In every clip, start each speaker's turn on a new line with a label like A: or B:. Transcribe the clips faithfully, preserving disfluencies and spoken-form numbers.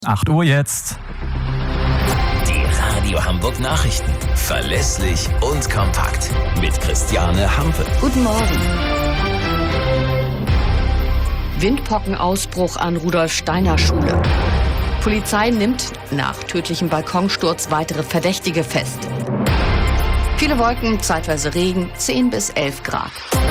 A: acht Uhr jetzt.
B: Die Radio Hamburg Nachrichten. Verlässlich und kompakt. Mit Christiane Hampe.
C: Guten Morgen. Windpockenausbruch an Rudolf-Steiner-Schule. Polizei nimmt nach tödlichem Balkonsturz weitere Verdächtige fest. Viele Wolken, zeitweise Regen, zehn bis elf Grad.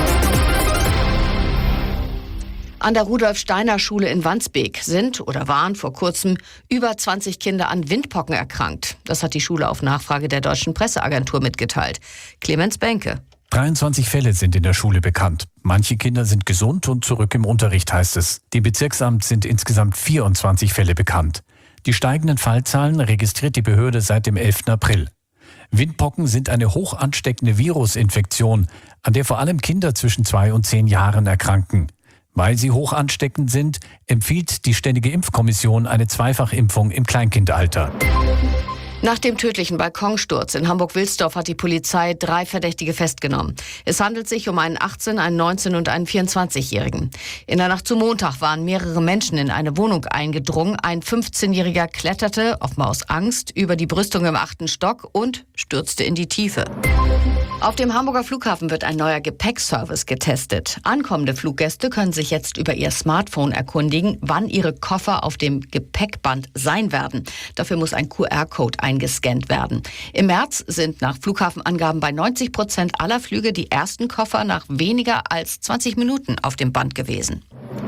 C: An der Rudolf-Steiner-Schule in Wandsbek sind oder waren vor kurzem über zwanzig Kinder an Windpocken erkrankt. Das hat die Schule auf Nachfrage der Deutschen Presseagentur mitgeteilt. Clemens Benke.
D: dreiundzwanzig Fälle sind in der Schule bekannt. Manche Kinder sind gesund und zurück im Unterricht, heißt es. Dem Bezirksamt sind insgesamt vierundzwanzig Fälle bekannt. Die steigenden Fallzahlen registriert die Behörde seit dem elften April. Windpocken sind eine hoch ansteckende Virusinfektion, an der vor allem Kinder zwischen zwei und zehn Jahren erkranken. Weil sie hoch ansteckend sind, empfiehlt die Ständige Impfkommission eine Zweifachimpfung im Kleinkindalter.
C: Nach dem tödlichen Balkonsturz in Hamburg-Wilsdorf hat die Polizei drei Verdächtige festgenommen. Es handelt sich um einen achtzehn-, einen neunzehn- und einen vierundzwanzigjährigen. In der Nacht zu Montag waren mehrere Menschen in eine Wohnung eingedrungen. Ein fünfzehnjähriger kletterte, offenbar aus Angst, über die Brüstung im achten Stock und stürzte in die Tiefe. Auf dem Hamburger Flughafen wird ein neuer Gepäckservice getestet. Ankommende Fluggäste können sich jetzt über ihr Smartphone erkundigen, wann ihre Koffer auf dem Gepäckband sein werden. Dafür muss ein Q R-Code eingescannt werden. Im März sind nach Flughafenangaben bei neunzig Prozent aller Flüge die ersten Koffer nach weniger als zwanzig Minuten auf dem Band gewesen.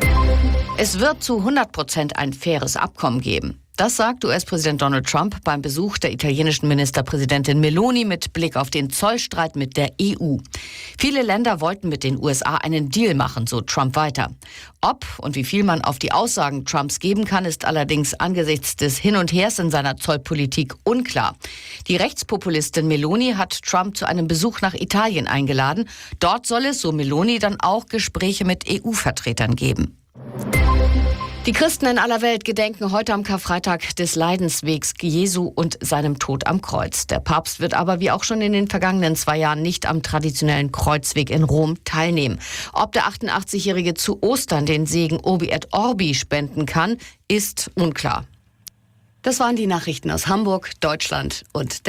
C: Es wird zu hundert Prozent ein faires Abkommen geben. Das sagt U S-Präsident Donald Trump beim Besuch der italienischen Ministerpräsidentin Meloni mit Blick auf den Zollstreit mit der E U. Viele Länder wollten mit den U S A einen Deal machen, so Trump weiter. Ob und wie viel man auf die Aussagen Trumps geben kann, ist allerdings angesichts des Hin und Hers in seiner Zollpolitik unklar. Die Rechtspopulistin Meloni hat Trump zu einem Besuch nach Italien eingeladen. Dort soll es, so Meloni, dann auch Gespräche mit E U-Vertretern geben. Die Christen in aller Welt gedenken heute am Karfreitag des Leidenswegs Jesu und seinem Tod am Kreuz. Der Papst wird aber wie auch schon in den vergangenen zwei Jahren nicht am traditionellen Kreuzweg in Rom teilnehmen. Ob der achtundachtzigjährige zu Ostern den Segen Urbi et Orbi spenden kann, ist unklar. Das waren die Nachrichten aus Hamburg, Deutschland und der